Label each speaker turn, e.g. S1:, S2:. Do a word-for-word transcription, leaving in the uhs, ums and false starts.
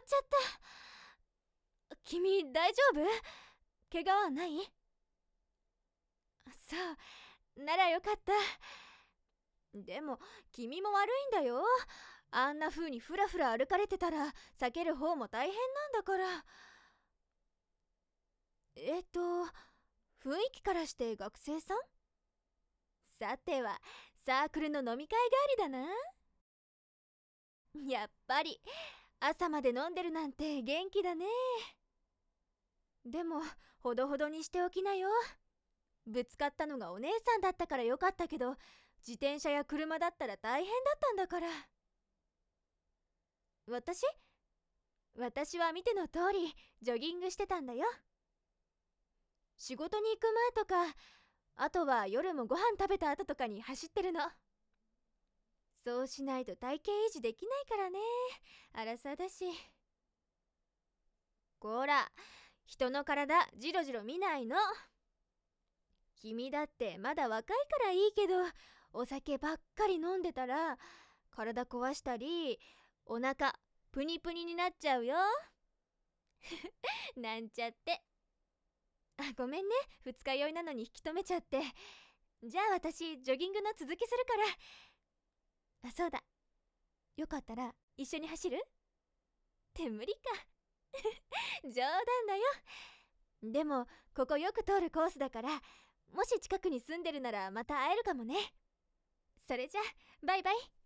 S1: ちゃった。君大丈夫？怪我はない？そう、ならよかった。でも君も悪いんだよ。あんな風にふらふら歩かれてたら避ける方も大変なんだから。えっと雰囲気からして学生さん？さてはサークルの飲み会帰りだな。やっぱり朝まで飲んでるなんて元気だね。でもほどほどにしておきなよ。ぶつかったのがお姉さんだったからよかったけど、自転車や車だったら大変だったんだから。私私は見ての通りジョギングしてたんだよ。仕事に行く前とか、あとは夜もご飯食べた後とかに走ってるの。そうしないと体型維持できないからね。あらさだし。こら、人の体ジロジロ見ないの。君だってまだ若いからいいけど、お酒ばっかり飲んでたら体壊したり、お腹プニプニになっちゃうよ。なんちゃって。あ、ごめんね、二日酔いなのに引き止めちゃって。じゃあ私ジョギングの続きするから。あ、そうだ、よかったら一緒に走る？って無理か。冗談だよ。でもここよく通るコースだから、もし近くに住んでるならまた会えるかもね。それじゃバイバイ。